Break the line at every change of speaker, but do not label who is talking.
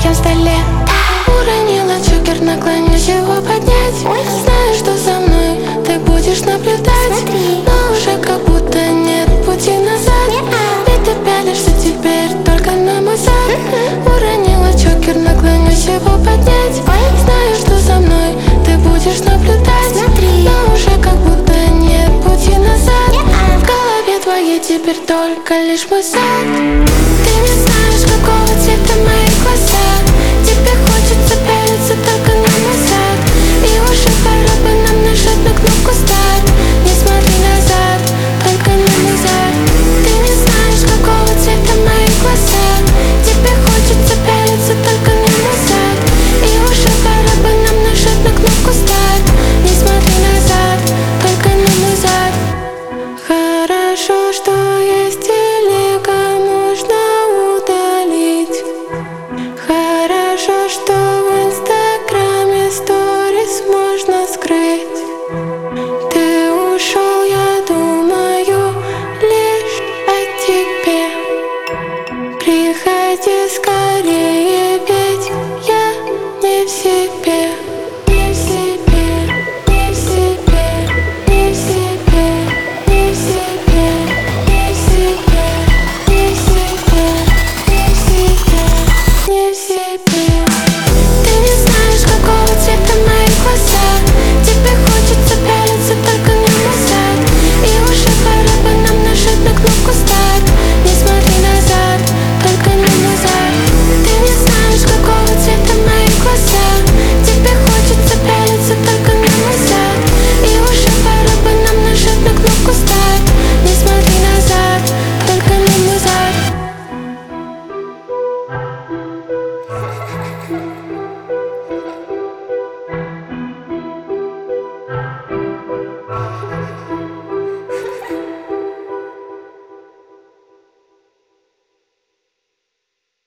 рабочем столе. Уронила чокер, наклонюсь его поднять. Знаю, что за мной ты будешь наблюдать, но уже как будто нет пути назад. Ведь ты пялишься теперь только на мой зад. Уронила чокер, наклонюсь его поднять. Знаю, что за мной ты будешь наблюдать, но уже как будто нет пути назад. В голове твоей теперь только лишь мой сад. Ты не знаешь, какого цвета мои глаза. Тебе хочется пялиться только на мой сад, и уже пора бы нам нажать на кнопку старт.